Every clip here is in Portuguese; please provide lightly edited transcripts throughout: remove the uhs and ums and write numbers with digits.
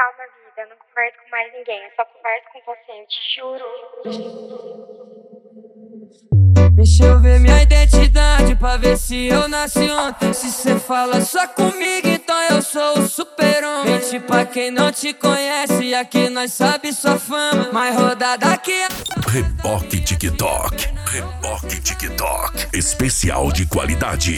calma, vida. Eu não converso com mais ninguém. Eu só converso com você, eu te juro. Deixa eu ver minha identidade pra ver se eu nasci ontem. Se cê fala só comigo, então eu sou o super-homem. Mente pra quem não te conhece, aqui nós sabe sua fama. Mais rodada aqui. Reboque TikTok. Reboque TikTok. Especial de qualidade.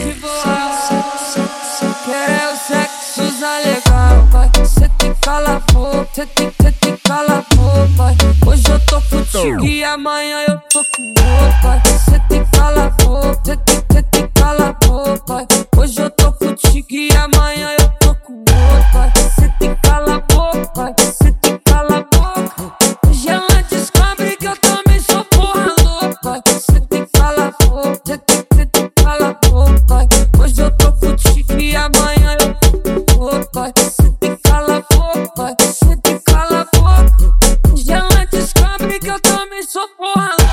Quer o sexo legal, vai. Cê tem que calar a boca, cê tem que calar a boca, vai. Hoje eu tô contigo e amanhã eu tô com outro, vai. Cê tem que calar a boca, cê tem que calar a boca, vai. Hoje eu tô contigo e amanhã eu tô com outro, vai. Cê tem que calar a boca, vai. Cê tem que calar a boca. Hoje ela descobre que eu também sou porra louca, vai. Cê tem que calar a boca, cê tem que calar a boca, vai. Hoje eu tô contigo e amanhã eu tô com outro, vai. Cê tem que calar a boca, vai. Cê tem que calar a boca. Hoje ela descobre que eu também sou porra louca.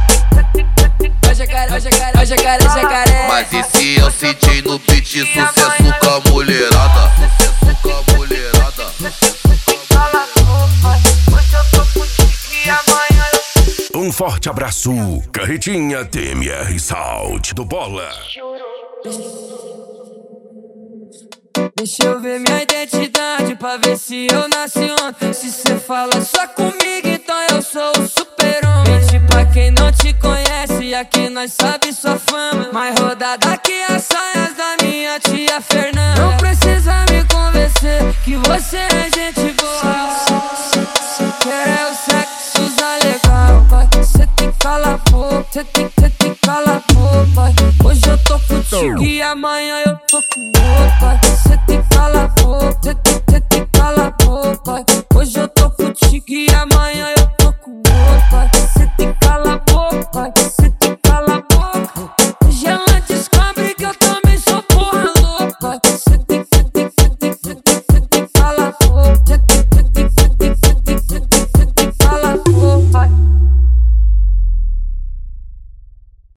Vai jacaré. Mas e se eu sentir no beat sucesso com a mulherada? Sucesso com a mulherada. Cala a boca, hoje eu tô contigo e amanhã eu Um forte abraço. Carretinha TMR Sound do Bola. te juro. Deixa eu ver minha identidade pra ver se eu nasci ontem. Se cê fala só comigo, então eu sou o super-homem. Mente pra quem não te conhece, aqui nós sabe sua fama. Mais rodada que as saias da minha tia Fernanda. Não precisa me convencer que você é gente boa. Quer o sexo legal, vai. Cê tem que calar a boca, cê tem que calar a boca, vai. Hoje eu tô contigo e amanhã eu tô com outro, vai. Cê tem que calar a boca, cê tem que calar a boca, vai. Hoje eu tô